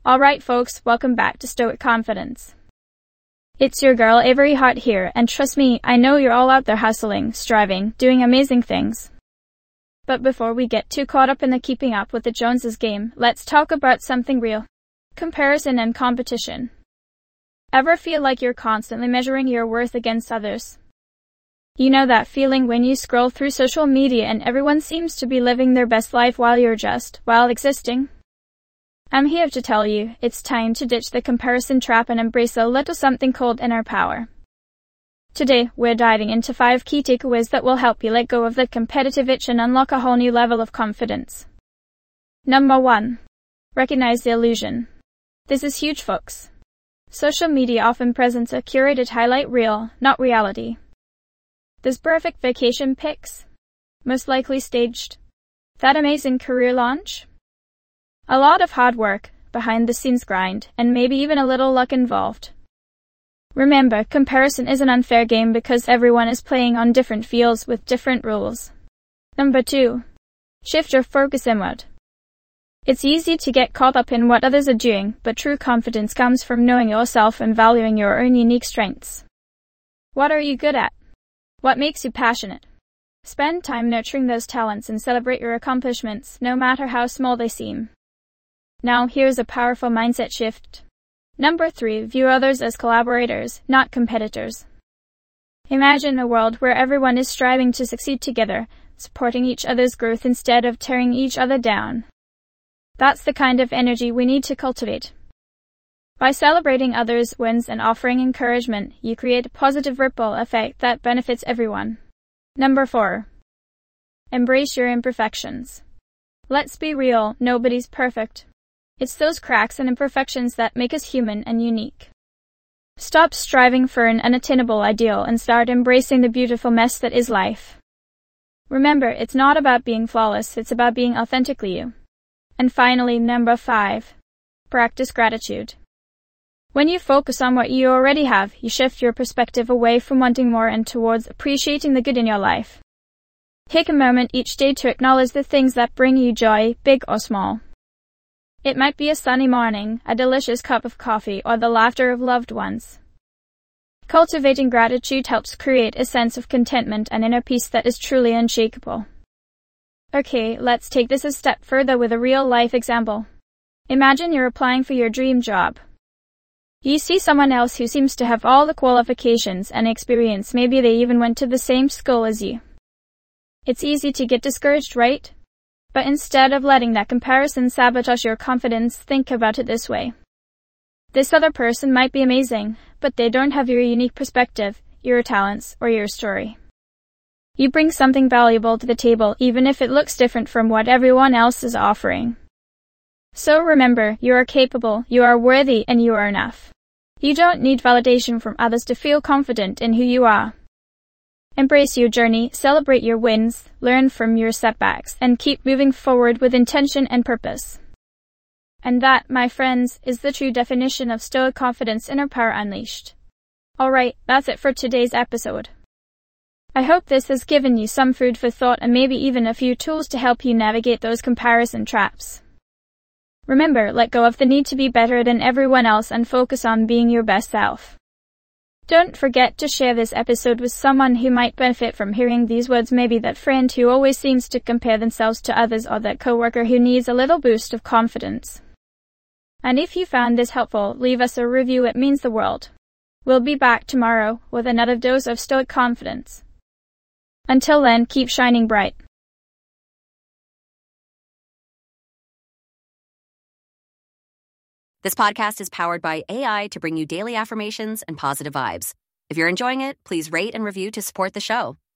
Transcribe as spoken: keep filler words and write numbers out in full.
Alright folks, welcome back to Stoic Confidence. It's your girl Avery Hart here, and trust me, I know you're all out there hustling, striving, doing amazing things. But before we get too caught up in the keeping up with the Joneses game, let's talk about something real. Comparison and competition. Ever feel like you're constantly measuring your worth against others? You know that feeling when you scroll through social media and everyone seems to be living their best life while you're just, while existing? I'm here to tell you, it's time to ditch the comparison trap and embrace a little something called inner power. Today, we're diving into five key takeaways that will help you let go of the competitive itch and unlock a whole new level of confidence. Number one. Recognize the illusion. This is huge, folks. Social media often presents a curated highlight reel, not reality. Those perfect vacation pics, most likely staged. That amazing career launch? A lot of hard work, behind-the-scenes grind, and maybe even a little luck involved. Remember, comparison is an unfair game because everyone is playing on different fields with different rules. Number two. Shift your focus inward. It's easy to get caught up in what others are doing, but true confidence comes from knowing yourself and valuing your own unique strengths. What are you good at? What makes you passionate? Spend time nurturing those talents and celebrate your accomplishments, no matter how small they seem. Now, here's a powerful mindset shift. Number three, view others as collaborators, not competitors. Imagine a world where everyone is striving to succeed together, supporting each other's growth instead of tearing each other down. That's the kind of energy we need to cultivate. By celebrating others' wins and offering encouragement, you create a positive ripple effect that benefits everyone. Number four. Embrace your imperfections. Let's be real, nobody's perfect. It's those cracks and imperfections that make us human and unique. Stop striving for an unattainable ideal and start embracing the beautiful mess that is life. Remember, it's not about being flawless, it's about being authentically you. And finally, number five. Practice gratitude. When you focus on what you already have, you shift your perspective away from wanting more and towards appreciating the good in your life. Take a moment each day to acknowledge the things that bring you joy, big or small. It might be a sunny morning, a delicious cup of coffee, or the laughter of loved ones. Cultivating gratitude helps create a sense of contentment and inner peace that is truly unshakable. Okay, let's take this a step further with a real-life example. Imagine you're applying for your dream job. You see someone else who seems to have all the qualifications and experience, maybe they even went to the same school as you. It's easy to get discouraged, right? But instead of letting that comparison sabotage your confidence, think about it this way. This other person might be amazing, but they don't have your unique perspective, your talents, or your story. You bring something valuable to the table, even if it looks different from what everyone else is offering. So remember, you are capable, you are worthy, and you are enough. You don't need validation from others to feel confident in who you are. Embrace your journey, celebrate your wins, learn from your setbacks, and keep moving forward with intention and purpose. And that, my friends, is the true definition of Stoic confidence, inner power unleashed. Alright, that's it for today's episode. I hope this has given you some food for thought and maybe even a few tools to help you navigate those comparison traps. Remember, let go of the need to be better than everyone else and focus on being your best self. Don't forget to share this episode with someone who might benefit from hearing these words, maybe that friend who always seems to compare themselves to others or that coworker who needs a little boost of confidence. And if you found this helpful, leave us a review, it means the world. We'll be back tomorrow with another dose of Stoic confidence. Until then, keep shining bright. This podcast is powered by A I to bring you daily affirmations and positive vibes. If you're enjoying it, please rate and review to support the show.